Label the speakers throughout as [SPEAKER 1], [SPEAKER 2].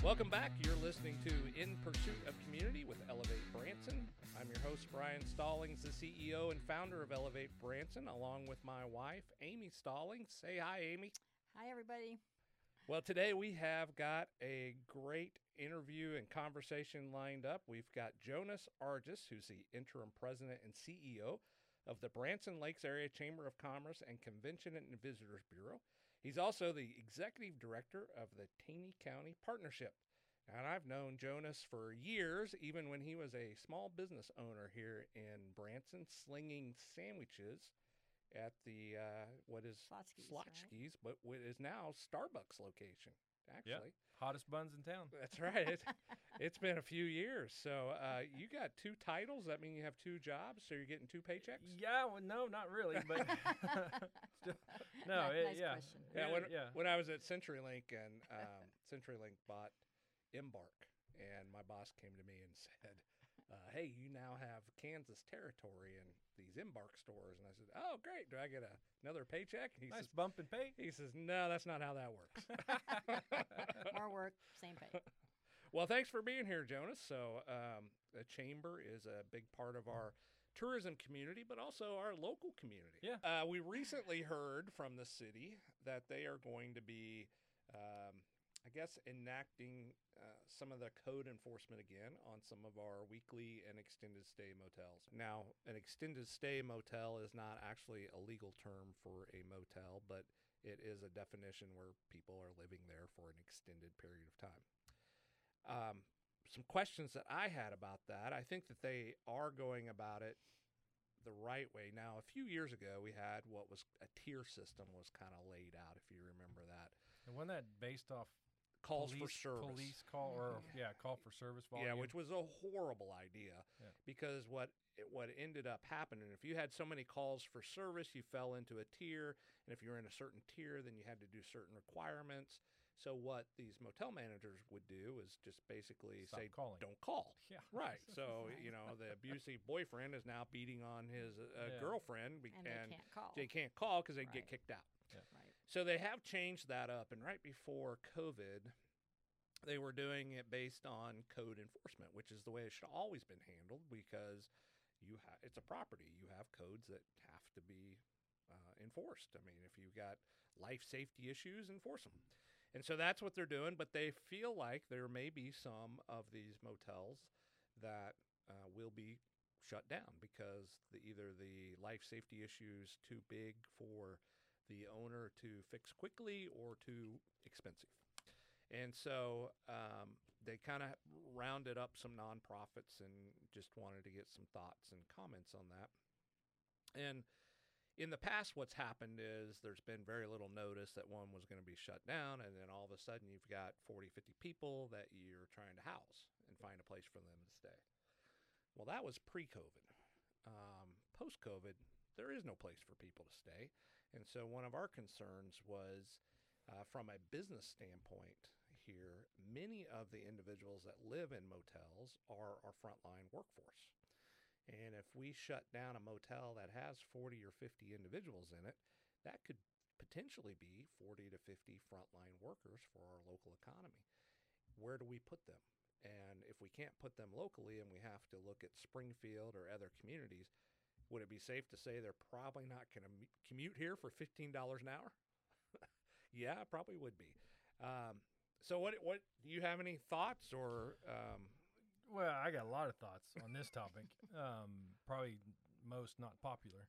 [SPEAKER 1] Welcome back. You're listening to In Pursuit of Community with Elevate Branson. I'm your host, Brian Stallings, the CEO and founder of Elevate Branson, along with my wife, Amy Stallings. Say hi, Amy.
[SPEAKER 2] Hi, everybody.
[SPEAKER 1] Well, today we have got a great interview and conversation lined up. We've got Jonas Arges, who's the interim president and CEO of the Branson Lakes Area Chamber of Commerce and Convention and Visitors Bureau. He's also the executive director of the Taney County Partnership. And I've known Jonas for years, even when he was a small business owner here in Branson, slinging sandwiches at the, what is Slotchke's,
[SPEAKER 2] right?
[SPEAKER 1] but what is now Starbucks location, actually.
[SPEAKER 3] Yep. Hottest buns in town.
[SPEAKER 1] That's right. It's been a few years. So you got two titles. That mean you have two jobs, so you're getting two paychecks?
[SPEAKER 3] Yeah, well, no, not really, but still, no,
[SPEAKER 2] nice
[SPEAKER 3] yeah.
[SPEAKER 2] question.
[SPEAKER 1] Yeah, when I was at CenturyLink and CenturyLink bought Embark, and my boss came to me and said, hey, you now have Kansas territory in these Embark stores. And I said, oh, great. Do I get another paycheck? And he
[SPEAKER 3] Nice
[SPEAKER 1] says,
[SPEAKER 3] bump in pay.
[SPEAKER 1] He says, no, that's not how that works.
[SPEAKER 2] More work, same pay.
[SPEAKER 1] Well, thanks for being here, Jonas. So the chamber is a big part of our tourism community, but also our local community.
[SPEAKER 3] Yeah.
[SPEAKER 1] We recently heard from the city that they are going to be, I guess, enacting some of the code enforcement again on some of our weekly and extended stay motels. Now, an extended stay motel is not actually a legal term for a motel, but it is a definition where people are living there for an extended period of time. Some questions that I had about that. I think that they are going about it the right way. Now, a few years ago, we had what was a tier system was kind of laid out, if you remember that.
[SPEAKER 3] And wasn't that based off
[SPEAKER 1] Calls for service.
[SPEAKER 3] Police call or call for service volume.
[SPEAKER 1] Yeah, which was a horrible idea because what ended up happening, if you had so many calls for service, you fell into a tier, and if you're in a certain tier, then you had to do certain requirements. So what these motel managers would do is just basically
[SPEAKER 3] Stop
[SPEAKER 1] say,
[SPEAKER 3] calling.
[SPEAKER 1] don't call.
[SPEAKER 3] Yeah.
[SPEAKER 1] Right. So, the abusive boyfriend is now beating on his girlfriend.
[SPEAKER 2] And they can't call.
[SPEAKER 1] They can't call because they'd get
[SPEAKER 2] Right.
[SPEAKER 1] kicked out.
[SPEAKER 2] Right.
[SPEAKER 1] So they have changed that up, and right before COVID, they were doing it based on code enforcement, which is the way it should have always been handled because it's a property. You have codes that have to be enforced. I mean, if you've got life safety issues, enforce them. And so that's what they're doing, but they feel like there may be some of these motels that will be shut down because either the life safety issues too big for the owner to fix quickly or too expensive. And so they kind of rounded up some nonprofits and just wanted to get some thoughts and comments on that. And in the past, what's happened is there's been very little notice that one was going to be shut down, and then all of a sudden you've got 40, 50 people that you're trying to house and find a place for them to stay. Well, that was pre-COVID. Post-COVID, there is no place for people to stay. And so one of our concerns was from a business standpoint here, many of the individuals that live in motels are our frontline workforce. And if we shut down a motel that has 40 or 50 individuals in it, that could potentially be 40 to 50 frontline workers for our local economy. Where do we put them? And if we can't put them locally and we have to look at Springfield or other communities, would it be safe to say they're probably not going to commute here for $15 an hour? Yeah, it probably would be. So what do you have any thoughts or
[SPEAKER 3] Well, I got a lot of thoughts on this topic. Probably most not popular.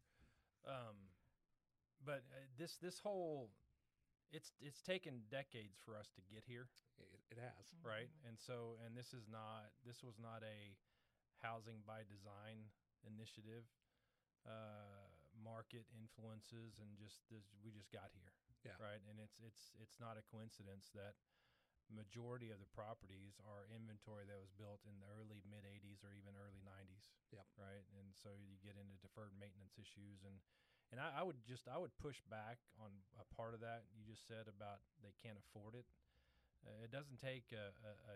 [SPEAKER 3] But this whole it's taken decades for us to get here.
[SPEAKER 1] It has.
[SPEAKER 3] Right. And this was not a housing by design initiative, market influences, and we just got here.
[SPEAKER 1] Yeah.
[SPEAKER 3] Right. And it's not a coincidence that majority of the properties are inventory that was built in the early mid 80s or even early 90s.
[SPEAKER 1] Yep.
[SPEAKER 3] Right. And so you get into deferred maintenance issues and I would push back on a part of that you just said about they can't afford it. It doesn't take a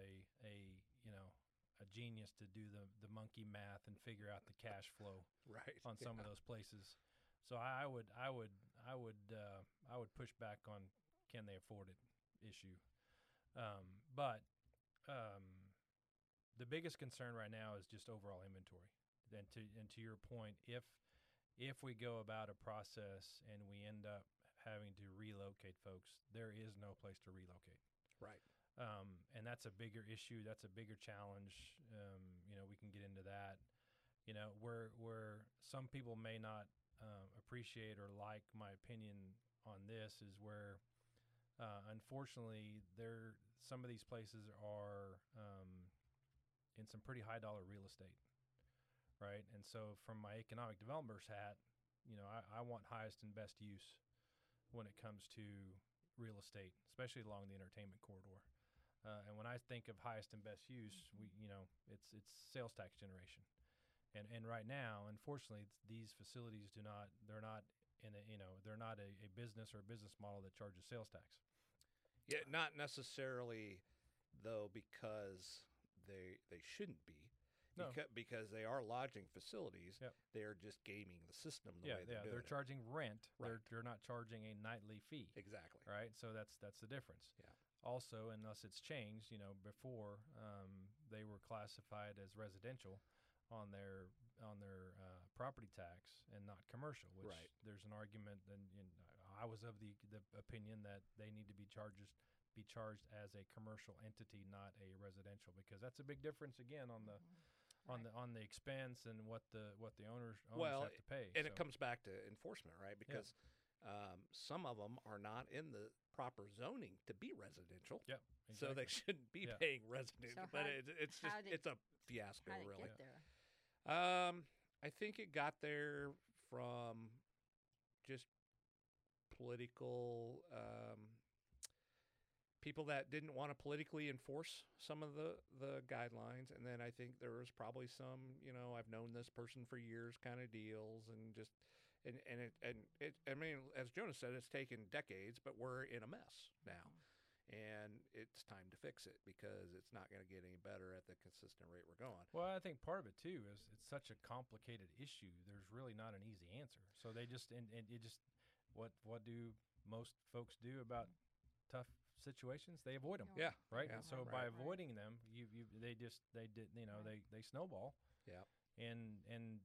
[SPEAKER 3] genius to do the monkey math and figure out the cash flow on some of those places. So I would push back on can they afford it issue. But the biggest concern right now is just overall inventory. And to your point, if we go about a process and we end up having to relocate folks, there is no place to relocate.
[SPEAKER 1] Right.
[SPEAKER 3] And that's a bigger issue. That's a bigger challenge. We can get into that. Where some people may not appreciate or like my opinion on this is where, unfortunately, some of these places are in some pretty high dollar real estate, right? And so, from my economic developer's hat, I want highest and best use when it comes to real estate, especially along the entertainment corridor. And when I think of highest and best use, it's sales tax generation. And right now, unfortunately, these facilities they're not a business or a business model that charges sales tax.
[SPEAKER 1] Yeah, not necessarily though, because they shouldn't be.
[SPEAKER 3] No.
[SPEAKER 1] Because they are lodging facilities.
[SPEAKER 3] Yep.
[SPEAKER 1] They're just gaming the system the way they're doing
[SPEAKER 3] they're
[SPEAKER 1] it.
[SPEAKER 3] charging rent.
[SPEAKER 1] Right.
[SPEAKER 3] They're not charging a nightly fee.
[SPEAKER 1] Exactly.
[SPEAKER 3] Right? So that's the difference.
[SPEAKER 1] Yeah.
[SPEAKER 3] Also, unless it's changed, before they were classified as residential on their property tax and not commercial, which
[SPEAKER 1] Right.
[SPEAKER 3] there's an argument, and I was of the opinion that they need to be charged as a commercial entity, not a residential, because that's a big difference again on the on the expense and what the owners have to pay.
[SPEAKER 1] And it comes back to enforcement, right? Because some of them are not in the proper zoning to be residential.
[SPEAKER 3] Yep.
[SPEAKER 1] So they
[SPEAKER 3] exactly.
[SPEAKER 1] shouldn't be paying residential.
[SPEAKER 2] So
[SPEAKER 1] but
[SPEAKER 2] how-
[SPEAKER 1] it's
[SPEAKER 2] how
[SPEAKER 1] just
[SPEAKER 2] did-
[SPEAKER 1] it's a fiasco,
[SPEAKER 2] How did it
[SPEAKER 1] really.
[SPEAKER 2] get there?
[SPEAKER 1] I think it got there from just political people that didn't want to politically enforce some of the guidelines, and then I think there was probably some, I've known this person for years kind of deals, and just and it I mean, as Jonas said, it's taken decades, but we're in a mess now. And it's time to fix it because it's not going to get any better at the consistent rate we're going.
[SPEAKER 3] Well, I think part of it too is it's such a complicated issue. There's really not an easy answer. So they just and it just what do most folks do about tough situations? They avoid them.
[SPEAKER 1] Yeah.
[SPEAKER 3] Right.
[SPEAKER 1] Yeah,
[SPEAKER 3] And so
[SPEAKER 1] right.
[SPEAKER 3] by avoiding them, they snowball.
[SPEAKER 1] Yeah.
[SPEAKER 3] And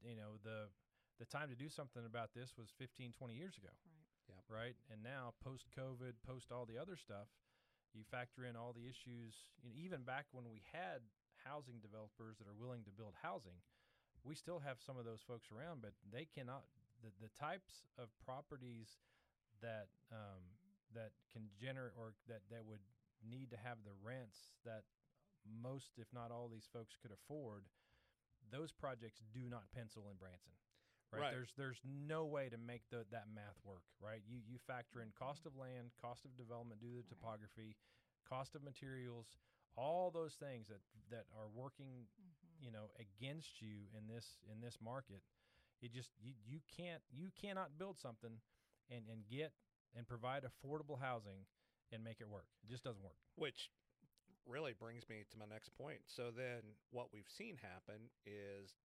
[SPEAKER 3] the time to do something about this was 15, 20 years ago.
[SPEAKER 2] Right.
[SPEAKER 1] Yep.
[SPEAKER 3] Right. And now post COVID, post all the other stuff, you factor in all the issues, even back when we had housing developers that are willing to build housing, we still have some of those folks around, but they cannot, the types of properties that can generate or that would need to have the rents that most, if not all, these folks could afford, those projects do not pencil in Branson. Right. There's no way to make that math work, right? You factor in cost of land, cost of development due to the topography, cost of materials, all those things that are working, against you in this market. It just you cannot build something and provide affordable housing and make it work. It just doesn't work.
[SPEAKER 1] Which really brings me to my next point. So then what we've seen happen is,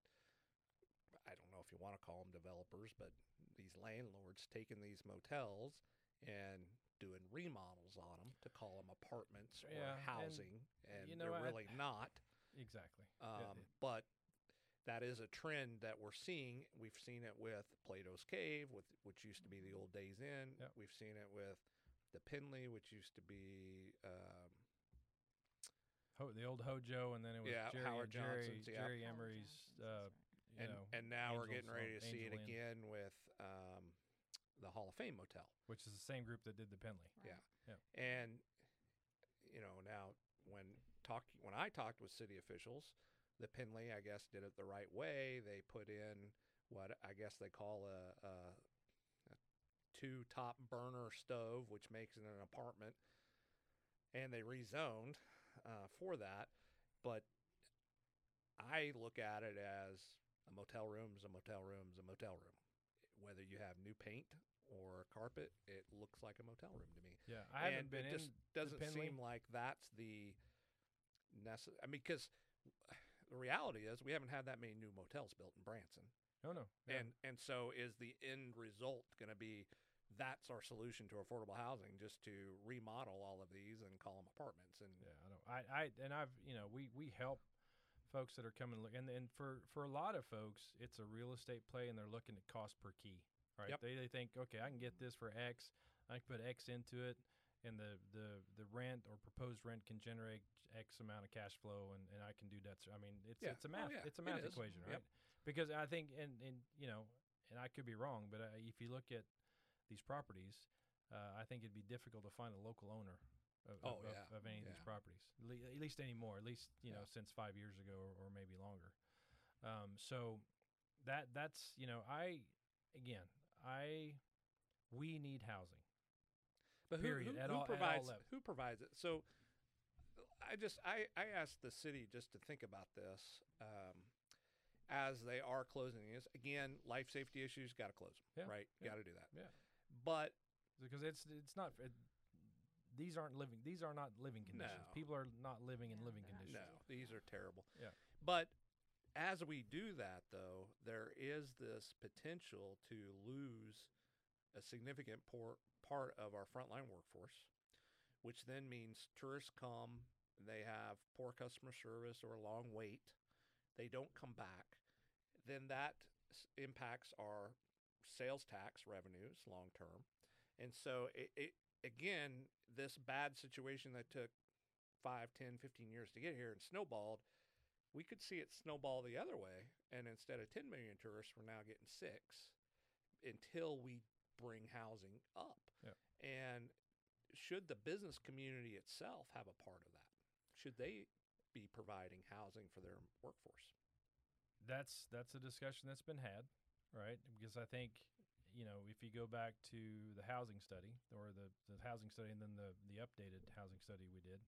[SPEAKER 1] I don't know if you want to call them developers, but these landlords taking these motels and doing remodels on them to call them apartments or housing, and they're really not.
[SPEAKER 3] Exactly.
[SPEAKER 1] But that is a trend that we're seeing. We've seen it with Plato's Cave, which used to be the old Days Inn.
[SPEAKER 3] Yep.
[SPEAKER 1] We've seen it with the Pinley, which used to be
[SPEAKER 3] the old Hojo, and then it was
[SPEAKER 1] Howard Johnson's,
[SPEAKER 3] Jerry Emery's.
[SPEAKER 1] And now we're getting
[SPEAKER 3] Angels
[SPEAKER 1] ready to see it
[SPEAKER 3] Angel Inn.
[SPEAKER 1] again with the Hall of Fame Motel.
[SPEAKER 3] Which is the same group that did the Penley.
[SPEAKER 1] Yeah.
[SPEAKER 3] Yeah.
[SPEAKER 1] And now when I talked with city officials, the Penley, I guess, did it the right way. They put in what I guess they call a two-top burner stove, which makes it an apartment, and they rezoned for that. But I look at it as a motel room is a motel room is a motel room. Whether you have new paint or carpet, it looks like a motel room to me.
[SPEAKER 3] Yeah, I haven't been
[SPEAKER 1] it
[SPEAKER 3] in
[SPEAKER 1] just doesn't
[SPEAKER 3] the Penley.
[SPEAKER 1] seem like that's the necessary. I mean, because the reality is we haven't had that many new motels built in Branson.
[SPEAKER 3] No. Yeah.
[SPEAKER 1] And so is the end result going to be that's our solution to affordable housing, just to remodel all of these and call them apartments. And
[SPEAKER 3] Yeah, I don't. And I've we help folks that are coming look, and for a lot of folks, it's a real estate play, and they're looking at cost per key, right?
[SPEAKER 1] Yep.
[SPEAKER 3] They think, okay, I can get this for X, I can put X into it, and the rent or proposed rent can generate X amount of cash flow, and I can do that. I mean, it's
[SPEAKER 1] Yeah.
[SPEAKER 3] it's a math
[SPEAKER 1] Oh, yeah,
[SPEAKER 3] it's a
[SPEAKER 1] it
[SPEAKER 3] math
[SPEAKER 1] is.
[SPEAKER 3] equation,
[SPEAKER 1] Yep.
[SPEAKER 3] right? Because I think, and and I could be wrong, but if you look at these properties, I think it'd be difficult to find a local owner
[SPEAKER 1] Oh, yeah.
[SPEAKER 3] of any of these
[SPEAKER 1] Yeah.
[SPEAKER 3] properties, at least anymore, at least
[SPEAKER 1] Yeah.
[SPEAKER 3] since 5 years ago or maybe longer. So that's we need housing.
[SPEAKER 1] But
[SPEAKER 3] Period, at all
[SPEAKER 1] provides
[SPEAKER 3] levels.
[SPEAKER 1] who provides it? So I asked the city just to think about this as they are closing these. Again, life safety issues, got to close them,
[SPEAKER 3] Yeah,
[SPEAKER 1] right?
[SPEAKER 3] yeah,
[SPEAKER 1] Got to do that.
[SPEAKER 3] yeah.
[SPEAKER 1] But
[SPEAKER 3] Because it's not. These are not living conditions.
[SPEAKER 1] No.
[SPEAKER 3] People are not living in
[SPEAKER 2] No,
[SPEAKER 3] living
[SPEAKER 2] they're not.
[SPEAKER 3] conditions.
[SPEAKER 1] no, these are terrible.
[SPEAKER 3] Yeah.
[SPEAKER 1] But as we do that, though, there is this potential to lose a significant part of our frontline workforce, which then means tourists come, they have poor customer service or a long wait, they don't come back. Then that impacts our sales tax revenues long term. And so, again, this bad situation that took 5, 10, 15 years to get here and snowballed, we could see it snowball the other way. And instead of 10 million tourists, we're now getting 6 until we bring housing up.
[SPEAKER 3] Yeah.
[SPEAKER 1] And should the business community itself have a part of that? Should they be providing housing for their workforce?
[SPEAKER 3] That's a discussion that's been had, right? Because I think, if you go back to the housing study or the housing study and then the updated housing study we did,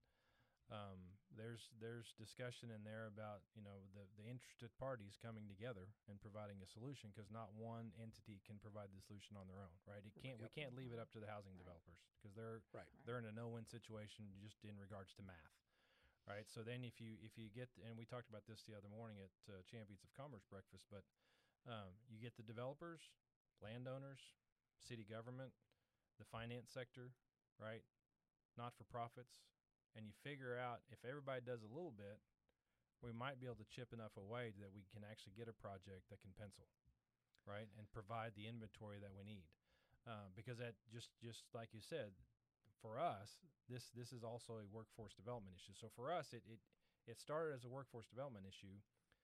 [SPEAKER 3] there's discussion in there about the interested parties coming together and providing a solution, because not one entity can provide the solution on their own, right? We can't leave it up to the housing
[SPEAKER 2] Right.
[SPEAKER 3] developers, because they're
[SPEAKER 1] Right.
[SPEAKER 3] they're in a no-win situation just in regards to math. Right. So then if you get, and we talked about this the other morning at Champions of Commerce breakfast, but you get the developers, landowners, city government, the finance sector, right, not-for-profits, and you figure out if everybody does a little bit, we might be able to chip enough away that we can actually get a project that can pencil, right, and provide the inventory that we need. Because that just like you said, for us, this is also a workforce development issue. So for us, it started as a workforce development issue.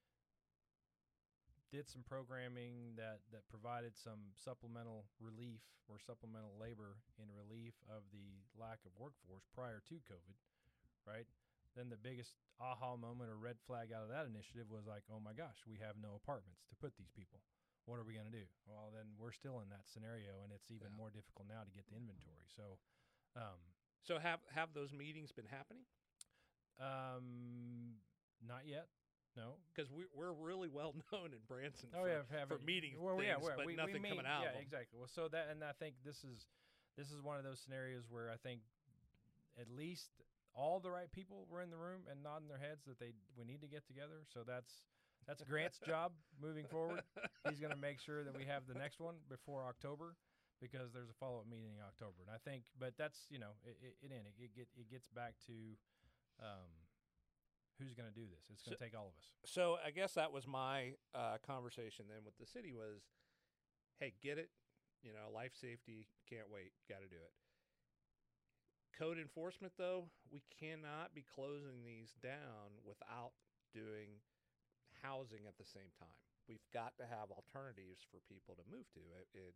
[SPEAKER 3] Did some programming that provided some supplemental relief or supplemental labor in relief of the lack of workforce prior to COVID, right? Then the biggest aha moment or red flag out of that initiative was like, oh my gosh, we have no apartments to put these people. What are we going to do? Well, then we're still in that scenario, and it's even more difficult now to get the inventory. So,
[SPEAKER 1] So have those meetings been happening?
[SPEAKER 3] not yet. No.
[SPEAKER 1] Because we're really well known in Branson
[SPEAKER 3] Oh yeah,
[SPEAKER 1] for meeting
[SPEAKER 3] well,
[SPEAKER 1] things,
[SPEAKER 3] yeah,
[SPEAKER 1] but
[SPEAKER 3] we
[SPEAKER 1] nothing
[SPEAKER 3] meet,
[SPEAKER 1] coming out
[SPEAKER 3] yeah,
[SPEAKER 1] of them.
[SPEAKER 3] exactly. Well, so that, and I think this is one of those scenarios where I think at least all the right people were in the room and nodding their heads that we need to get together. So that's Grant's job moving forward. He's going to make sure that we have the next one before October, because there's a follow-up meeting in October. And I think, but that's it gets back to who's going to do this. It's going to take all of us.
[SPEAKER 1] So I guess that was my conversation then with the city was, hey, get it, life safety, can't wait, got to do it. Code enforcement, though, we cannot be closing these down without doing housing at the same time. We've got to have alternatives for people to move to.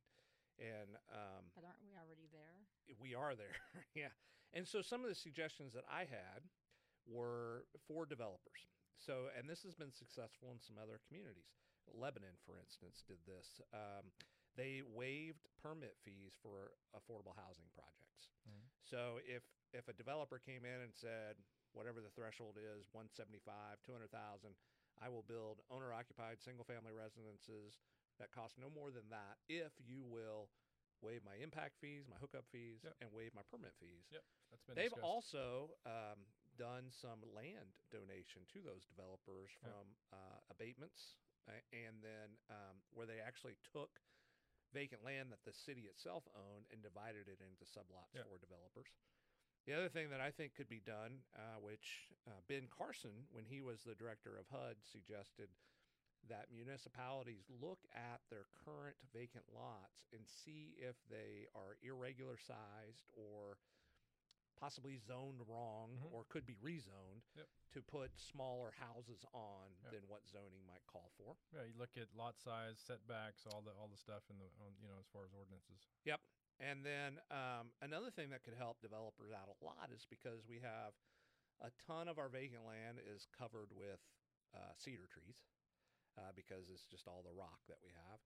[SPEAKER 2] But aren't we already there?
[SPEAKER 1] We are there, yeah. And so some of the suggestions that I had were for developers. So, and this has been successful in some other communities. Lebanon, for instance, did this. They waived permit fees for affordable housing projects.
[SPEAKER 3] Mhm.
[SPEAKER 1] So if a developer came in and said, whatever the threshold is, 175, 200,000, I will build owner-occupied single-family residences that cost no more than that if you will waive my impact fees, my hookup fees,
[SPEAKER 3] Yep.
[SPEAKER 1] and waive my permit fees.
[SPEAKER 3] Yep, that's been
[SPEAKER 1] They've
[SPEAKER 3] discussed.
[SPEAKER 1] also done some land donation to those developers
[SPEAKER 3] Yeah.
[SPEAKER 1] from abatements, and then where they actually took vacant land that the city itself owned and divided it into sublots
[SPEAKER 3] Yeah.
[SPEAKER 1] for developers. The other thing that I think could be done, which Ben Carson, when he was the director of HUD, suggested that municipalities look at their current vacant lots and see if they are irregular sized or possibly zoned wrong
[SPEAKER 3] Mhm.
[SPEAKER 1] or could be rezoned
[SPEAKER 3] Yep.
[SPEAKER 1] to put smaller houses on
[SPEAKER 3] Yep.
[SPEAKER 1] than what zoning might call for.
[SPEAKER 3] Yeah, you look at lot size, setbacks, all the stuff in the as far as ordinances.
[SPEAKER 1] Yep. And then another thing that could help developers out a lot is because we have a ton of our vacant land is covered with cedar trees because it's just all the rock that we have.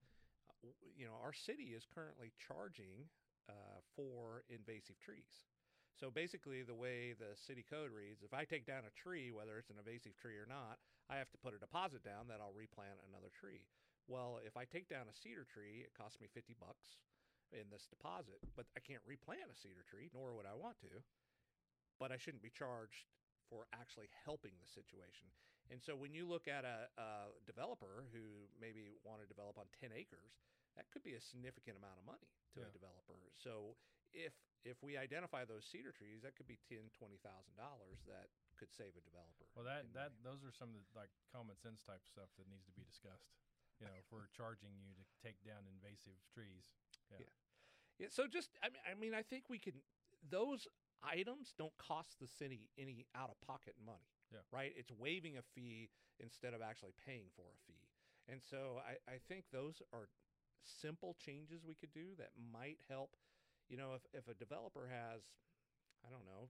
[SPEAKER 1] Our city is currently charging for invasive trees. So basically, the way the city code reads, if I take down a tree, whether it's an invasive tree or not, I have to put a deposit down that I'll replant another tree. Well, if I take down a cedar tree, it costs me $50 in this deposit, but I can't replant a cedar tree, nor would I want to. But I shouldn't be charged for actually helping the situation. And so when you look at a developer who maybe want to develop on 10 acres, that could be a significant amount of money to
[SPEAKER 3] Yeah.
[SPEAKER 1] a developer. So if we identify those cedar trees, that could be $10,000-$20,000 that could save a developer.
[SPEAKER 3] Well,
[SPEAKER 1] in money.
[SPEAKER 3] those are some of the like common sense type stuff that needs to be discussed. If we're charging you to take down invasive trees.
[SPEAKER 1] Yeah. So I think we can. Those items don't cost the city any out-of-pocket money.
[SPEAKER 3] Yeah.
[SPEAKER 1] Right. It's waiving a fee instead of actually paying for a fee. And so I think those are simple changes we could do that might help. If a developer has, I don't know,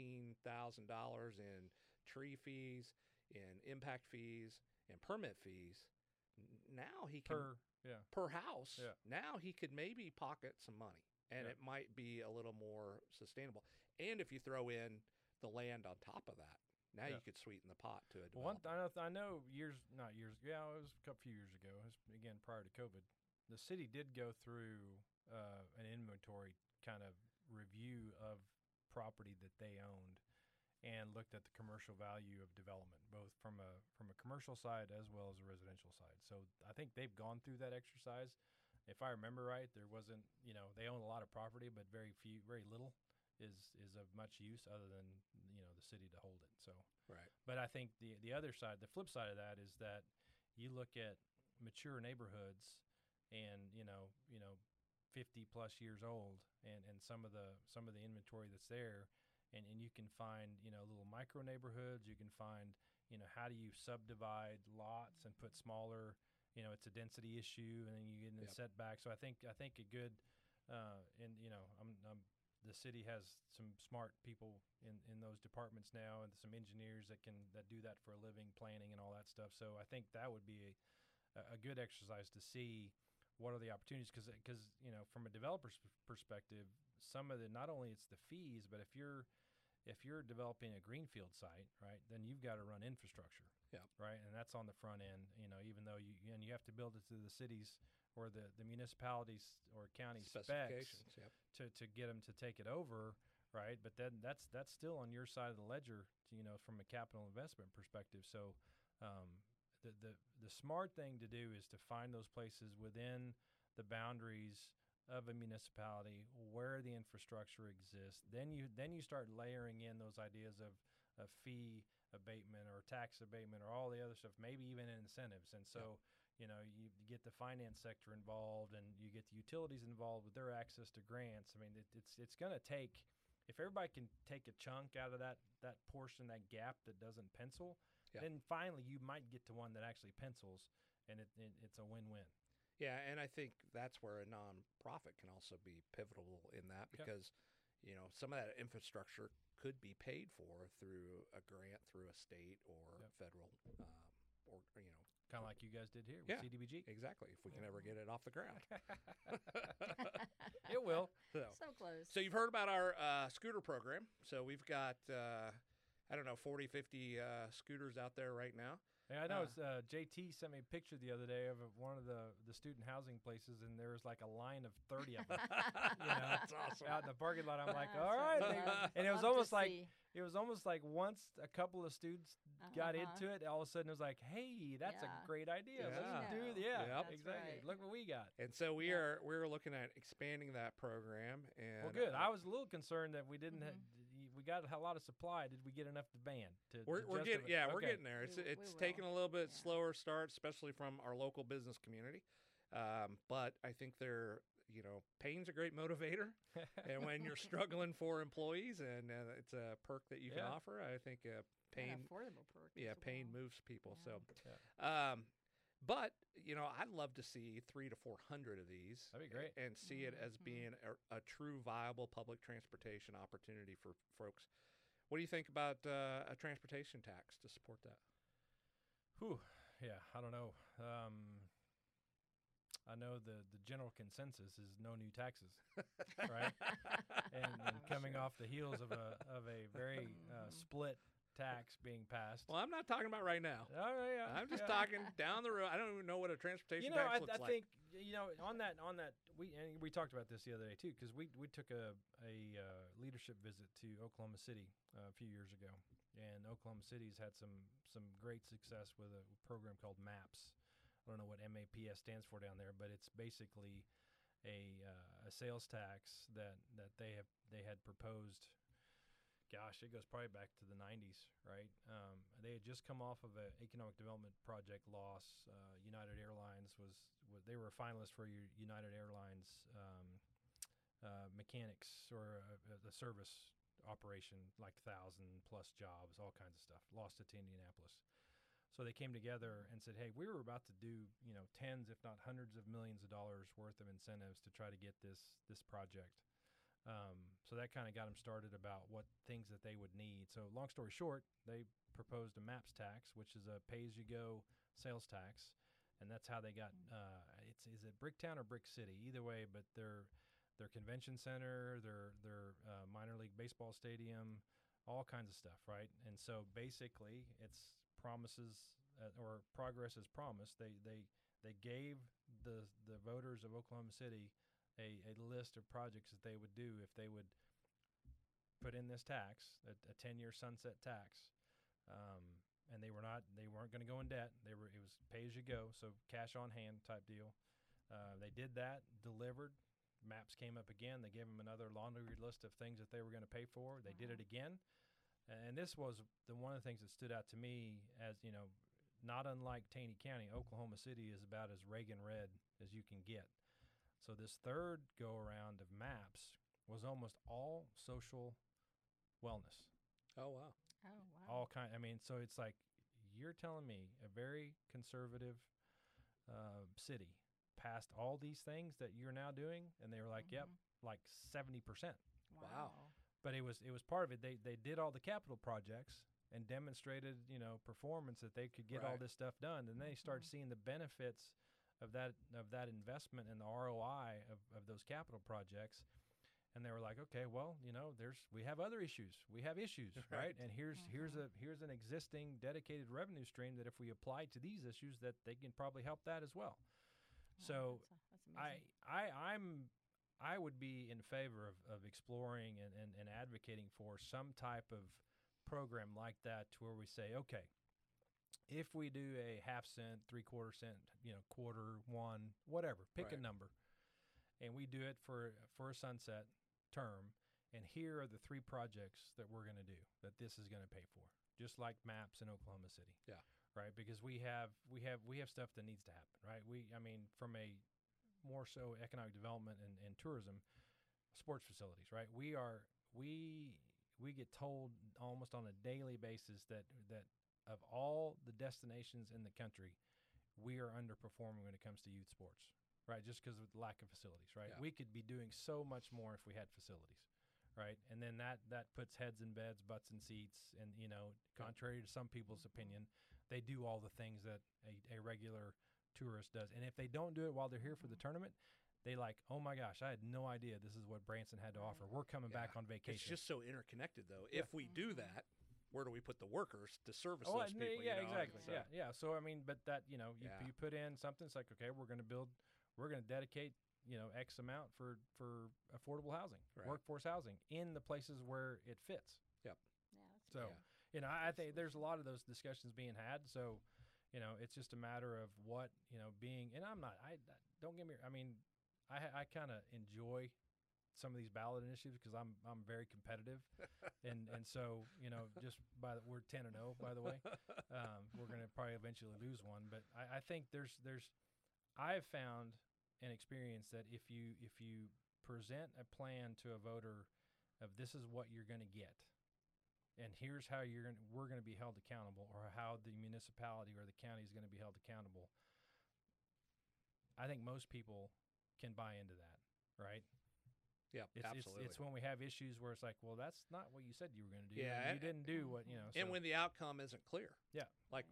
[SPEAKER 1] $15,000 in tree fees, in impact fees, and permit fees, now he can per house.
[SPEAKER 3] Yeah.
[SPEAKER 1] Now he could maybe pocket some money, and
[SPEAKER 3] Yeah.
[SPEAKER 1] it might be a little more sustainable. And if you throw in the land on top of that, now
[SPEAKER 3] Yeah.
[SPEAKER 1] you could sweeten the pot to a
[SPEAKER 3] Well,
[SPEAKER 1] developer.
[SPEAKER 3] I know not years. Yeah, it was a few years ago. It was, again, prior to COVID. The city did go through an inventory kind of review of property that they owned, and looked at the commercial value of development, both from a commercial side as well as a residential side. So I think they've gone through that exercise. If I remember right, there wasn't, they own a lot of property, but very little is of much use other than the city to hold it. So
[SPEAKER 1] Right.
[SPEAKER 3] but I think the other side, the flip side of that, is that you look at mature neighborhoods and 50 plus years old, and some of the inventory that's there, and you can find little micro neighborhoods. You can find how do you subdivide lots and put smaller. It's a density issue, and then you get into
[SPEAKER 1] Yep.
[SPEAKER 3] setbacks. So I think a good the city has some smart people in those departments now, and some engineers that do that for a living, planning and all that stuff. So I think that would be a good exercise to see what are the opportunities, because from a developer's perspective, some of the, not only it's the fees, but if you're developing a greenfield site, right, then you've got to run infrastructure.
[SPEAKER 1] Yeah.
[SPEAKER 3] Right, and that's on the front end. Even though you have to build it to the cities or the municipalities or county specs
[SPEAKER 1] Specifications. Yep.
[SPEAKER 3] to get them to take it over, right? But then that's still on your side of the ledger, from a capital investment perspective. So the smart thing to do is to find those places within the boundaries of a municipality where the infrastructure exists. Then you start layering in those ideas of fee abatement or tax abatement or all the other stuff, maybe even incentives. And so you get the finance sector involved, and you get the utilities involved with their access to grants. I mean, it's going to take, if everybody can take a chunk out of that portion, that gap that doesn't pencil, then finally you might get to one that actually pencils, and it's a win-win.
[SPEAKER 1] Yeah, and I think that's where a nonprofit can also be pivotal in that, because some of that infrastructure could be paid for through a grant through a state or federal or
[SPEAKER 3] kind of like you guys did here with CDBG.
[SPEAKER 1] Exactly, if we can ever get it off the ground.
[SPEAKER 3] It will.
[SPEAKER 2] So close.
[SPEAKER 1] So you've heard about our scooter program. So we've got 40, 50 scooters out there right now.
[SPEAKER 3] Yeah, I know. JT sent me a picture the other day of one of the student housing places, and there was like a line of 30 of them.
[SPEAKER 1] That's awesome.
[SPEAKER 3] Out in the parking lot. I'm like,
[SPEAKER 2] That's
[SPEAKER 3] all right.
[SPEAKER 2] love-
[SPEAKER 3] And it was
[SPEAKER 2] love to
[SPEAKER 3] almost like
[SPEAKER 2] see.
[SPEAKER 3] once a couple of students got
[SPEAKER 2] Uh-huh.
[SPEAKER 3] into it, all of a sudden it was like, hey, that's a
[SPEAKER 2] Yeah.
[SPEAKER 3] great idea.
[SPEAKER 1] Yeah.
[SPEAKER 3] Let's do
[SPEAKER 2] We know.
[SPEAKER 3] yeah,
[SPEAKER 1] Yep.
[SPEAKER 2] That's
[SPEAKER 3] exactly.
[SPEAKER 2] right.
[SPEAKER 3] Look what we got.
[SPEAKER 1] And so
[SPEAKER 2] Yeah.
[SPEAKER 1] we're looking at expanding that program. And
[SPEAKER 3] Well, good. I was a little concerned that we didn't.
[SPEAKER 2] Mhm.
[SPEAKER 3] We got a lot of supply. Did we get enough demand to?
[SPEAKER 1] We're
[SPEAKER 3] to
[SPEAKER 1] getting
[SPEAKER 3] justify-
[SPEAKER 1] we're
[SPEAKER 3] okay.
[SPEAKER 1] getting there. It's
[SPEAKER 2] We
[SPEAKER 1] it's
[SPEAKER 2] will.
[SPEAKER 1] taking a little bit
[SPEAKER 2] Yeah.
[SPEAKER 1] slower start, especially from our local business community. But I think pain's a great motivator, and when you're struggling for employees, and it's a perk that you can
[SPEAKER 3] Yeah.
[SPEAKER 1] offer, I think
[SPEAKER 2] An
[SPEAKER 1] pain
[SPEAKER 2] affordable perk.
[SPEAKER 1] yeah
[SPEAKER 2] as
[SPEAKER 1] pain
[SPEAKER 2] well.
[SPEAKER 1] moves people.
[SPEAKER 2] Yeah.
[SPEAKER 1] So,
[SPEAKER 3] Yeah.
[SPEAKER 1] but I'd love to see 300 to 400 of these.
[SPEAKER 3] That'd be great.
[SPEAKER 1] and see it as
[SPEAKER 2] Mhm.
[SPEAKER 1] being a true viable public transportation opportunity for folks. What do you think about a transportation tax to support that?
[SPEAKER 3] Whew. Yeah, I don't know. I know the general consensus is no new taxes, right? and
[SPEAKER 2] I'm
[SPEAKER 3] coming
[SPEAKER 2] sure.
[SPEAKER 3] off the heels of a very
[SPEAKER 2] Mhm.
[SPEAKER 3] split tax being passed.
[SPEAKER 1] Well, I'm not talking about right now.
[SPEAKER 3] All right, yeah,
[SPEAKER 1] I'm just
[SPEAKER 3] yeah.
[SPEAKER 1] talking down the road. I don't even know what a transportation
[SPEAKER 3] You know,
[SPEAKER 1] tax
[SPEAKER 3] I
[SPEAKER 1] looks like.
[SPEAKER 3] think on that we talked about this the other day too, because we took a leadership visit to Oklahoma City a few years ago, and Oklahoma City's had some great success with a program called MAPS. I don't know what MAPS stands for down there, but it's basically a sales tax that they had proposed. Gosh, it goes probably back to the 90s, right? They had just come off of an economic development project loss. United Airlines was they were a finalist for United Airlines mechanics or the service operation, like 1,000+ jobs, all kinds of stuff. Lost it to Indianapolis. So they came together and said, "Hey, we were about to do tens, if not hundreds of millions of dollars worth of incentives to try to get this project." So that kind of got them started about what things that they would need. So long story short, they proposed a MAPS tax, which is a pay-as-you-go sales tax, and that's how they got. Is it Bricktown or Brick City? Either way, but their convention center, their minor league baseball stadium, all kinds of stuff, right? And so basically, it's promises or progress is promised. They gave the voters of Oklahoma City a list of projects that they would do if they would put in this tax, a 10-year sunset tax, and they weren't going to go in debt. It was pay as you go, so cash on hand type deal. They did that, delivered. MAPS came up again. They gave them another laundry list of things that they were going to pay for. They did it again, and this was one of the things that stood out to me as not unlike Taney County, Oklahoma City is about as Reagan red as you can get. So this third go around of MAPS was almost all social wellness.
[SPEAKER 1] Oh wow.
[SPEAKER 2] Oh wow.
[SPEAKER 3] All kind. I mean, so it's like you're telling me a very conservative city passed all these things that you're now doing, and they were like, "Yep, like 70%."
[SPEAKER 1] Wow.
[SPEAKER 3] But it was part of it. They did all the capital projects and demonstrated performance that they could get all
[SPEAKER 1] Right.
[SPEAKER 3] this stuff done, and they started seeing the benefits of that investment and the ROI of those capital projects. And they were like, okay, well, we have other issues. We have issues, right? And here's an existing dedicated revenue stream that if we apply to these issues, that they can probably help that as well. So
[SPEAKER 2] that's amazing.
[SPEAKER 3] I would be in favor of exploring and advocating for some type of program like that, to where we say, okay, if we do a half cent, 3/4 cent, quarter, one, whatever, pick a
[SPEAKER 1] Right.
[SPEAKER 3] number, and we do it for a sunset term, and here are the 3 projects that we're going to do that this is going to pay for, just like MAPS in Oklahoma City.
[SPEAKER 1] Yeah.
[SPEAKER 3] Right, because we have stuff that needs to happen, right? From a more so economic development and tourism, sports facilities, right? We get told almost on a daily basis that of all the destinations in the country, we are underperforming when it comes to youth sports, right? Just because of the lack of facilities, right?
[SPEAKER 1] Yeah.
[SPEAKER 3] We could be doing so much more if we had facilities, right? And then that puts heads in beds, butts in seats, and contrary to some people's opinion, they do all the things that a regular tourist does. And if they don't do it while they're here for the tournament, they like, oh my gosh, I had no idea this is what Branson had to offer. We're coming back
[SPEAKER 1] Yeah.
[SPEAKER 3] on vacation.
[SPEAKER 1] It's just so interconnected, though.
[SPEAKER 3] Yeah.
[SPEAKER 1] If we do that,
[SPEAKER 3] Where
[SPEAKER 1] do we put the workers to service
[SPEAKER 3] Oh,
[SPEAKER 1] those people?
[SPEAKER 3] yeah,
[SPEAKER 1] you know?
[SPEAKER 3] exactly.
[SPEAKER 1] So,
[SPEAKER 3] Yeah. So I mean, but that you
[SPEAKER 1] Yeah.
[SPEAKER 3] put in something. It's like, okay, we're going to dedicate X amount for affordable housing,
[SPEAKER 1] Right.
[SPEAKER 3] workforce housing in the places where it fits.
[SPEAKER 1] Yep.
[SPEAKER 4] Yeah, that's
[SPEAKER 3] So I think there's a lot of those discussions being had. So it's just a matter of what being. And I'm not. Don't get me. I mean, I kind of enjoy some of these ballot initiatives because I'm very competitive, and so just we're 10-0 by the way. We're going to probably eventually lose one, but I think there's I've found and experienced that if you present a plan to a voter of this is what you're going to get, and here's how we're going to be held accountable, or how the municipality or the county is going to be held accountable, I think most people can buy into that, right?
[SPEAKER 1] Yeah, absolutely.
[SPEAKER 3] It's when we have issues where it's like, well, that's not what you said you were going to do.
[SPEAKER 1] Yeah,
[SPEAKER 3] You didn't do what,
[SPEAKER 1] and when the outcome isn't clear.
[SPEAKER 3] Yeah.
[SPEAKER 1] Like,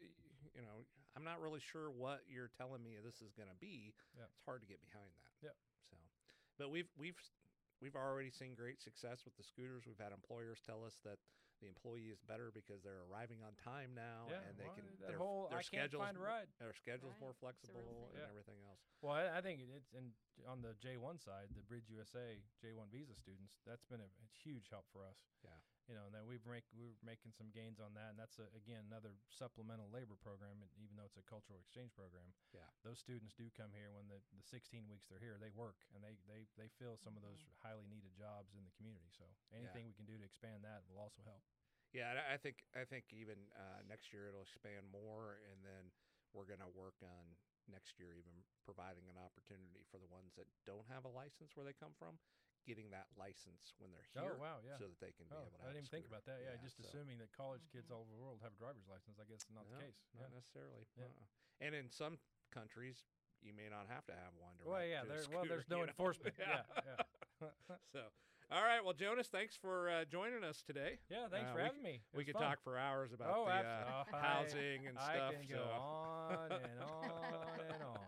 [SPEAKER 1] I'm not really sure what you're telling me this is going to be.
[SPEAKER 3] Yeah.
[SPEAKER 1] It's hard to get behind that.
[SPEAKER 3] Yeah.
[SPEAKER 1] So, but we've already seen great success with the scooters. We've had employers tell us that the employee is better because they're arriving on time now,
[SPEAKER 3] Yeah,
[SPEAKER 1] and they
[SPEAKER 3] well,
[SPEAKER 1] can
[SPEAKER 3] that
[SPEAKER 1] their
[SPEAKER 3] whole I can't
[SPEAKER 1] schedules
[SPEAKER 3] find a ride.
[SPEAKER 1] their schedules
[SPEAKER 4] Right.
[SPEAKER 1] more
[SPEAKER 4] It's a real
[SPEAKER 1] flexible
[SPEAKER 4] thing.
[SPEAKER 1] and
[SPEAKER 3] Yeah.
[SPEAKER 1] everything else.
[SPEAKER 3] Well, I think it's on the J1 side, the Bridge USA J1 visa students. That's been a huge help for us.
[SPEAKER 1] Yeah.
[SPEAKER 3] And then we're making some gains on that, and that's again another supplemental labor program. And even though it's a cultural exchange program,
[SPEAKER 1] Yeah.
[SPEAKER 3] those students do come here when the 16 weeks they're here. They work and they fill some of those highly needed jobs in the community. So anything we can do to expand that will also help.
[SPEAKER 1] Yeah, and I think even next year it'll expand more, and then we're going to work on next year even providing an opportunity for the ones that don't have a license where they come from, getting that license when they're here.
[SPEAKER 3] Oh, wow, yeah.
[SPEAKER 1] So that they can be able to.
[SPEAKER 3] I didn't even think about that. Yeah, just
[SPEAKER 1] so-
[SPEAKER 3] assuming that college kids all over the world have a driver's license. I guess not
[SPEAKER 1] No,
[SPEAKER 3] the case.
[SPEAKER 1] not
[SPEAKER 3] Yeah.
[SPEAKER 1] necessarily.
[SPEAKER 3] Yeah.
[SPEAKER 1] And in some countries, you may not have to have one. To
[SPEAKER 3] Well,
[SPEAKER 1] ride
[SPEAKER 3] yeah.
[SPEAKER 1] to a
[SPEAKER 3] There's
[SPEAKER 1] scooter,
[SPEAKER 3] no
[SPEAKER 1] you know?
[SPEAKER 3] enforcement. Yeah.
[SPEAKER 1] So, all right. Well, Jonas, thanks for joining us today.
[SPEAKER 3] Yeah. Thanks for
[SPEAKER 1] we
[SPEAKER 3] having me. It
[SPEAKER 1] We
[SPEAKER 3] was
[SPEAKER 1] could
[SPEAKER 3] fun.
[SPEAKER 1] talk for hours about
[SPEAKER 3] Oh,
[SPEAKER 1] the
[SPEAKER 3] absolutely.
[SPEAKER 1] housing and
[SPEAKER 3] I
[SPEAKER 1] stuff.
[SPEAKER 3] can go on and on and on.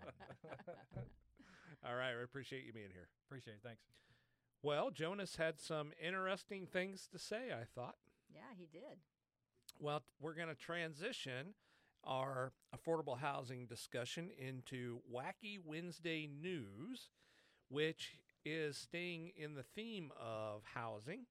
[SPEAKER 1] All right. We appreciate you being here.
[SPEAKER 3] Appreciate it. Thanks.
[SPEAKER 1] Well, Jonas had some interesting things to say, I thought.
[SPEAKER 4] Yeah, he did.
[SPEAKER 1] Well, we're going to transition our affordable housing discussion into Wacky Wednesday News, which is staying in the theme of housing.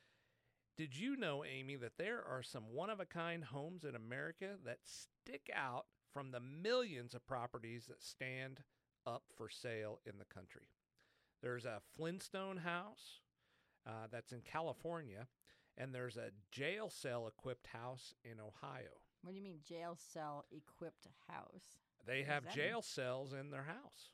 [SPEAKER 1] Did you know, Amy, that there are some one-of-a-kind homes in America that stick out from the millions of properties that stand up for sale in the country? There's a Flintstone house that's in California, and there's a jail cell-equipped house in Ohio.
[SPEAKER 4] What do you mean jail cell equipped house?
[SPEAKER 1] They
[SPEAKER 4] does
[SPEAKER 1] have
[SPEAKER 4] that
[SPEAKER 1] jail cells in their house.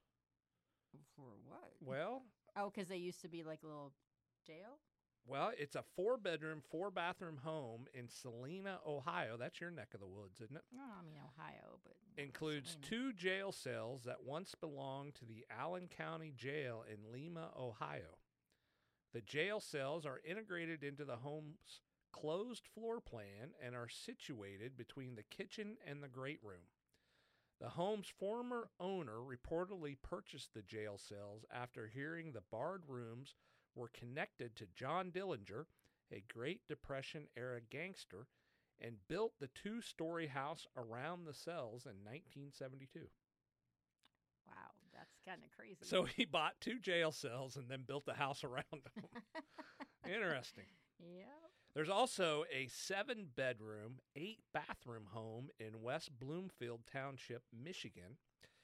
[SPEAKER 4] For what?
[SPEAKER 1] Well,
[SPEAKER 4] Oh, because they used to be like a little jail?
[SPEAKER 1] it's a 4-bedroom, 4-bathroom home in Salina, Ohio. That's your neck of the woods, isn't it?
[SPEAKER 4] Oh, I mean Ohio, but not
[SPEAKER 1] Includes
[SPEAKER 4] Salina.
[SPEAKER 1] 2 jail cells that once belonged to the Allen County Jail in Lima, Ohio. The jail cells are integrated into the home's closed floor plan and are situated between the kitchen and the great room. The home's former owner reportedly purchased the jail cells after hearing the barred rooms were connected to John Dillinger, a Great Depression-era gangster, and built the 2-story house around the cells in 1972.
[SPEAKER 4] Wow, that's kind of crazy.
[SPEAKER 1] So he bought 2 jail cells and then built a house around them. Interesting.
[SPEAKER 4] Yeah.
[SPEAKER 1] There's also a 7-bedroom, 8-bathroom home in West Bloomfield Township, Michigan.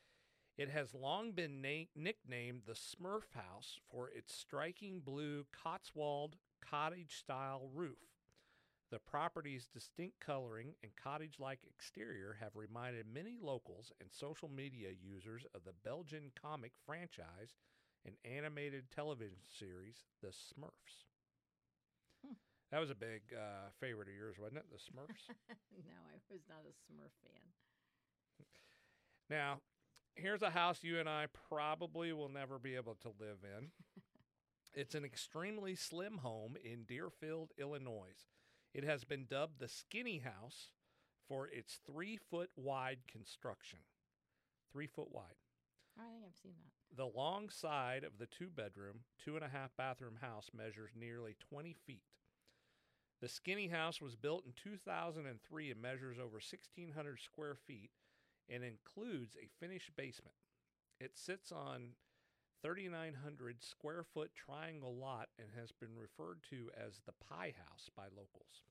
[SPEAKER 1] It has long been nicknamed the Smurf House for its striking blue Cotswold cottage-style roof. The property's distinct coloring and cottage-like exterior have reminded many locals and social media users of the Belgian comic franchise and animated television series, The Smurfs. That was a big favorite of yours, wasn't it? The Smurfs?
[SPEAKER 4] No, I was not a Smurf fan.
[SPEAKER 1] Now, here's a house you and I probably will never be able to live in. It's an extremely slim home in Deerfield, Illinois. It has been dubbed the Skinny House for its 3-foot wide construction. 3 foot wide.
[SPEAKER 4] I think I've seen that.
[SPEAKER 1] The long side of the 2-bedroom, 2.5-bathroom house measures nearly 20 feet. The skinny house was built in 2003 and measures over 1,600 square feet and includes a finished basement. It sits on 3,900 square foot triangle lot and has been referred to as the Pie House by locals.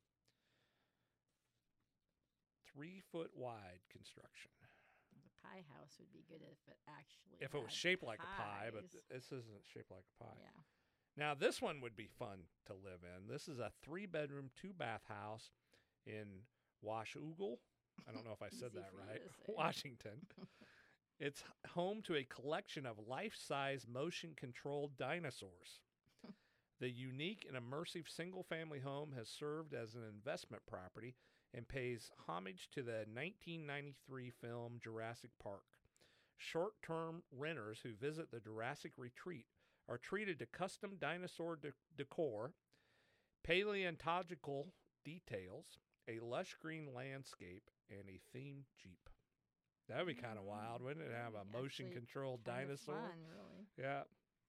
[SPEAKER 1] 3-foot wide construction.
[SPEAKER 4] The pie house would be good if it actually.
[SPEAKER 1] If it was
[SPEAKER 4] had
[SPEAKER 1] shaped like a pie, but
[SPEAKER 4] pies.
[SPEAKER 1] this isn't shaped like a pie.
[SPEAKER 4] Yeah.
[SPEAKER 1] Now, this one would be fun to live in. This is a 3-bedroom, 2-bath house in Washougal. I don't know if I said
[SPEAKER 4] Easy
[SPEAKER 1] that
[SPEAKER 4] for you
[SPEAKER 1] right.
[SPEAKER 4] to say.
[SPEAKER 1] Washington. It's home to a collection of life-size motion-controlled dinosaurs. The unique and immersive single-family home has served as an investment property and pays homage to the 1993 film Jurassic Park. Short-term renters who visit the Jurassic Retreat are treated to custom dinosaur decor, paleontological details, a lush green landscape, and a themed Jeep. That would be kind of wild, wouldn't it? Have a
[SPEAKER 4] Actually,
[SPEAKER 1] motion-controlled
[SPEAKER 4] Kind of
[SPEAKER 1] dinosaur.
[SPEAKER 4] fun, really.
[SPEAKER 1] Yeah.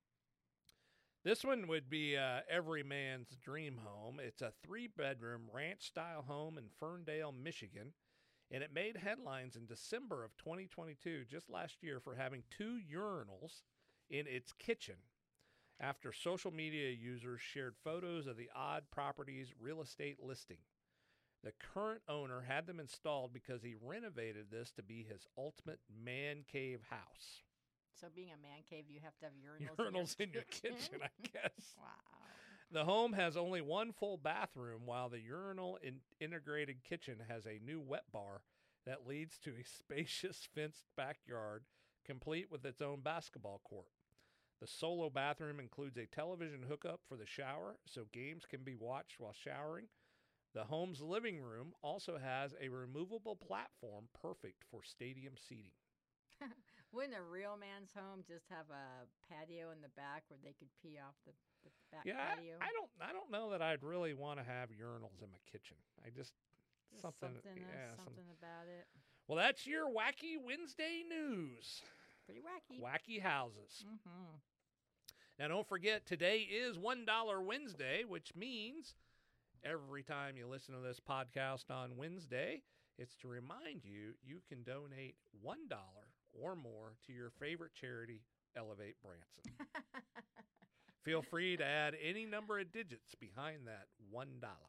[SPEAKER 1] This one would be every man's dream home. It's a 3-bedroom ranch-style home in Ferndale, Michigan, and it made headlines in December of 2022, just last year, for having 2 urinals in its kitchen after social media users shared photos of the odd property's real estate listing. The current owner had them installed because he renovated this to be his ultimate man cave house.
[SPEAKER 4] So, being a man cave, you have to have
[SPEAKER 1] Urinals in your kitchen, I guess.
[SPEAKER 4] Wow.
[SPEAKER 1] The home has only one full bathroom, while the urinal integrated kitchen has a new wet bar that leads to a spacious fenced backyard, complete with its own basketball court. The solo bathroom includes a television hookup for the shower, so games can be watched while showering. The home's living room also has a removable platform perfect for stadium seating.
[SPEAKER 4] Wouldn't a real man's home just have a patio in the back where they could pee off the back
[SPEAKER 1] Yeah,
[SPEAKER 4] patio?
[SPEAKER 1] I don't know that I'd really want to have urinals in my kitchen. I just
[SPEAKER 4] Just
[SPEAKER 1] something
[SPEAKER 4] something about it.
[SPEAKER 1] Well, that's your Wacky Wednesday news.
[SPEAKER 4] Pretty wacky.
[SPEAKER 1] Wacky houses.
[SPEAKER 4] Mm-hmm.
[SPEAKER 1] Now, don't forget, today is $1 Wednesday, which means every time you listen to this podcast on Wednesday, it's to remind you you can donate $1 or more to your favorite charity, Elevate Branson. Feel free to add any number of digits behind that $1.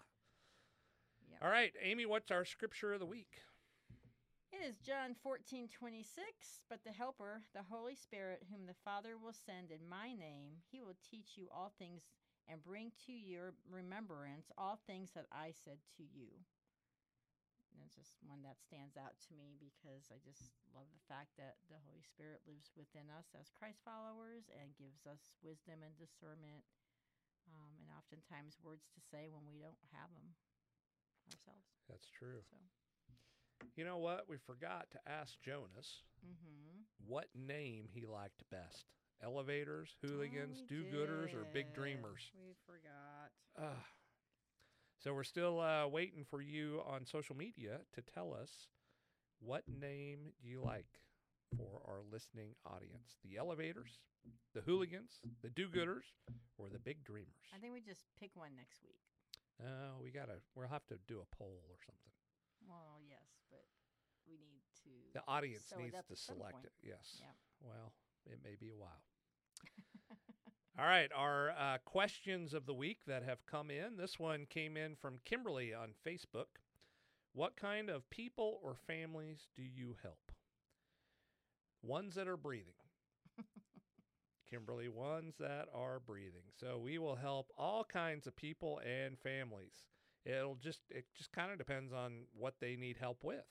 [SPEAKER 4] Yep.
[SPEAKER 1] All right, Amy, what's our scripture of the week?
[SPEAKER 4] It is John 14:26. But the Helper, the Holy Spirit, whom the Father will send in my name, he will teach you all things and bring to your remembrance all things that I said to you. And it's just one that stands out to me because I just love the fact that the Holy Spirit lives within us as Christ followers and gives us wisdom and discernment, and oftentimes words to say when we don't have them ourselves.
[SPEAKER 1] That's true.
[SPEAKER 4] So,
[SPEAKER 1] You know what? We forgot to ask Jonas what name he liked best. Elevators, hooligans,
[SPEAKER 4] we
[SPEAKER 1] do-gooders, or big
[SPEAKER 4] did.
[SPEAKER 1] dreamers?
[SPEAKER 4] We forgot.
[SPEAKER 1] So we're still waiting for you on social media to tell us what name do you like for our listening audience. The elevators, the hooligans, the do-gooders, or the big dreamers?
[SPEAKER 4] I think we just pick one next week.
[SPEAKER 1] We'll have to do a poll or something.
[SPEAKER 4] Well, yes, but we need to.
[SPEAKER 1] The audience
[SPEAKER 4] sew it
[SPEAKER 1] needs
[SPEAKER 4] up
[SPEAKER 1] to
[SPEAKER 4] at some
[SPEAKER 1] select
[SPEAKER 4] point.
[SPEAKER 1] it. Yes.
[SPEAKER 4] Yep.
[SPEAKER 1] Well, it may be a while. All right, our questions of the week that have come in. This one came in from Kimberly on Facebook. What kind of people or families do you help? Ones that are breathing. Kimberly, ones that are breathing. So we will help all kinds of people and families. It just kind of depends on what they need help with.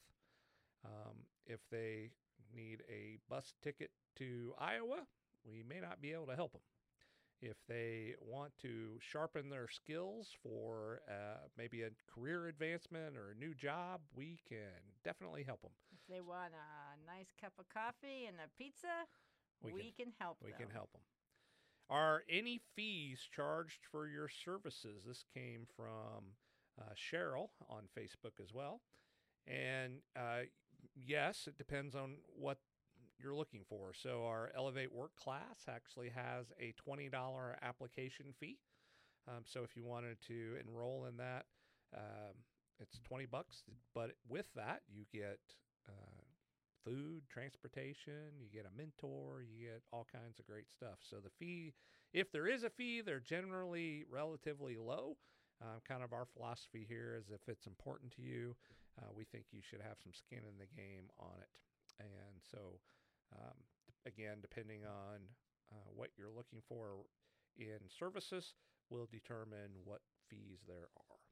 [SPEAKER 1] If they need a bus ticket to Iowa, we may not be able to help them. If they want to sharpen their skills for maybe a career advancement or a new job, we can definitely help them.
[SPEAKER 4] If they want a nice cup of coffee and a pizza, we can help them.
[SPEAKER 1] We can help them. Are any fees charged for your services? This came from Cheryl on Facebook as well. And yes, it depends on what you're looking for. So our Elevate Work class actually has a $20 application fee. So if you wanted to enroll in that, It's $20, but with that you get food, transportation, you get a mentor, you get all kinds of great stuff. So the fee, if there is a fee, they're generally relatively low. Kind of our philosophy here is if it's important to you, we think you should have some skin in the game on it. And so, again, depending on what you're looking for in services, will determine what fees there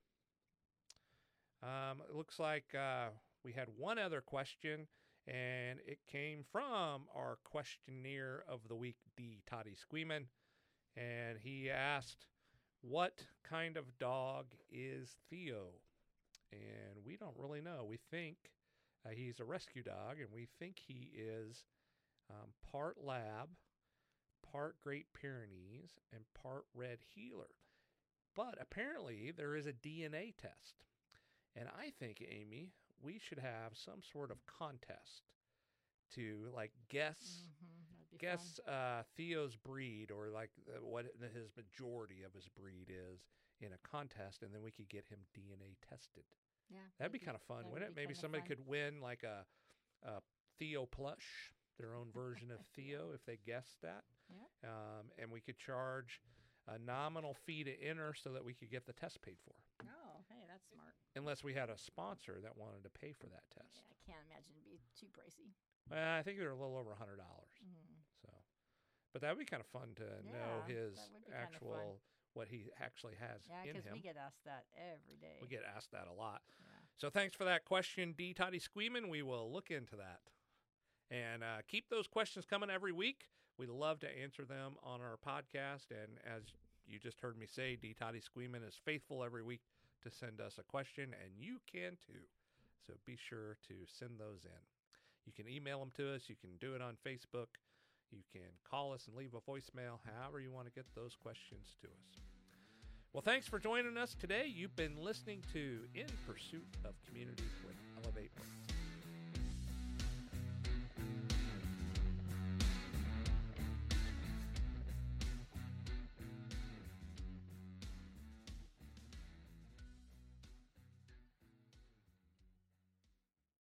[SPEAKER 1] are. It looks like we had one other question, and it came from our questionnaire of the week, D. Toddy Squeeman. And he asked, what kind of dog is Theo? And we don't really know. We think he's a rescue dog, and we think he is part lab, part Great Pyrenees, and part Red Heeler. But apparently there is a DNA test. And I think, Amy, we should have some sort of contest to like guess Theo's breed, or like what his majority of his breed is in a contest, and then we could get him DNA tested.
[SPEAKER 4] Yeah,
[SPEAKER 1] That'd be kind of fun, wouldn't it? Maybe somebody could win like a Theo plush, their own version of Theo, if they guessed that.
[SPEAKER 4] Yeah.
[SPEAKER 1] And we could charge a nominal fee to enter so that we could get the test paid for.
[SPEAKER 4] Oh, hey, that's smart.
[SPEAKER 1] Unless we had a sponsor that wanted to pay for that test.
[SPEAKER 4] Yeah, I can't imagine it'd be too pricey.
[SPEAKER 1] I think they're a little over $100. So, but that would be kind of fun to know his
[SPEAKER 4] that would be kinda
[SPEAKER 1] actual, what he actually has
[SPEAKER 4] Yeah,
[SPEAKER 1] in
[SPEAKER 4] because
[SPEAKER 1] him.
[SPEAKER 4] we get asked that every day.
[SPEAKER 1] We get asked that a lot.
[SPEAKER 4] Yeah.
[SPEAKER 1] So thanks for that question, D. Toddy Squeeman. We will look into that. And keep those questions coming every week. We love to answer them on our podcast. And as you just heard me say, D. Toddy Squeeman is faithful every week to send us a question, and you can too. So be sure to send those in. You can email them to us. You can do it on Facebook. You can call us and leave a voicemail, however you want to get those questions to us. Well, thanks for joining us today. You've been listening to In Pursuit of Community with Elevate Brooklyn.